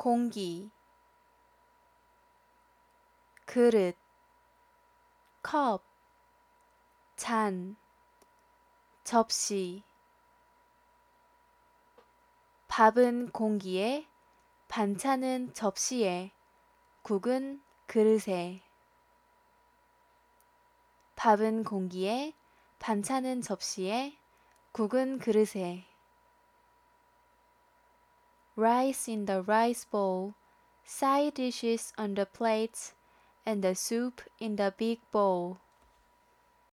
공기, 그릇, 컵, 잔, 접시. 밥은 공기에, 반찬은 접시에, 국은 그릇에. 밥은 공기에, 반찬은 접시에, 국은 그릇에. Rice in the rice bowl, side dishes on the plates, and the soup in the big bowl.